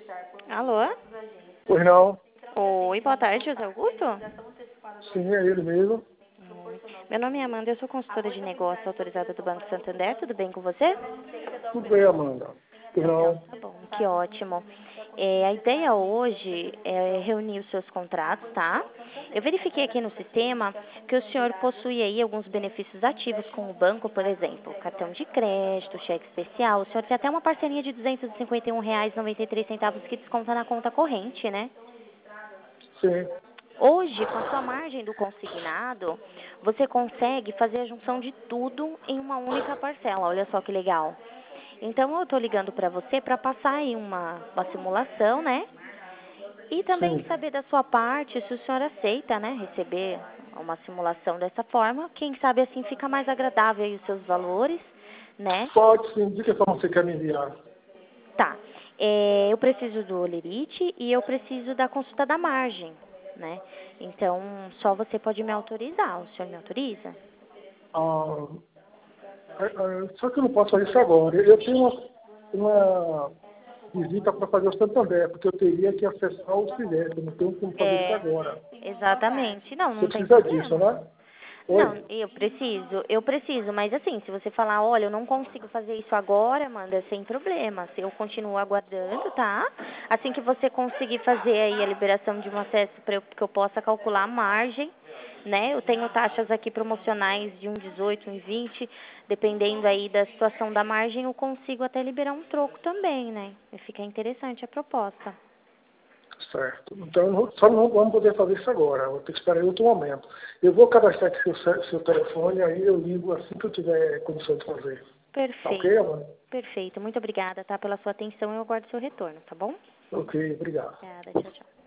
Alô? Pois não? Oi, boa tarde, José Augusto. Sim, é ele mesmo. Meu nome é Amanda, eu sou consultora de negócio autorizada do Banco Santander. Tudo bem com você? Tudo bem, Amanda. Pois Então, não? tá bom, que ótimo. A ideia hoje é reunir os seus contratos, tá? Eu verifiquei aqui no sistema que o senhor possui aí alguns benefícios ativos com o banco, por exemplo, cartão de crédito, cheque especial. O senhor tem até uma parceria de R$ 251,93 que desconta na conta corrente, né? Sim. Hoje, com a sua margem do consignado, você consegue fazer a junção de tudo em uma única parcela. Olha só que legal. Então, eu estou ligando para você para passar aí uma simulação, né? E também Sim. saber da sua parte se o senhor aceita, né? Receber uma simulação dessa forma. Quem sabe assim fica mais agradável aí os seus valores, né? Pode sim. De que forma você quer me enviar? Tá. Eu preciso do limite e eu preciso da consulta da margem, né? Então, só você pode me autorizar. O senhor me autoriza? Ah, só que eu não posso fazer isso agora. Eu tenho uma visita para fazer o Santander, porque eu teria que acessar o Silete. Eu não tenho como fazer isso É, agora. exatamente. Não, Você não tem precisa disso, problema. né? Não, Oi? eu preciso, mas assim, se você falar, olha, eu não consigo fazer isso agora, Amanda, sem problema. Se eu continuo aguardando, tá? Assim que você conseguir fazer aí a liberação de um acesso para que eu possa calcular a margem, né? Eu tenho taxas aqui promocionais de 1,18, 1,20, dependendo aí da situação da margem, eu consigo até liberar um troco também, né? E fica interessante a proposta. Certo. Então, só não vamos poder fazer isso agora. Vou ter que esperar em outro momento. Eu vou cadastrar aqui seu telefone, aí eu ligo assim que eu tiver condição de fazer. Tá ok, Perfeito. Amanda? Perfeito. Muito obrigada, tá, pela sua atenção. Eu aguardo seu retorno, tá bom? Ok, obrigado. Obrigada. Tchau, tchau.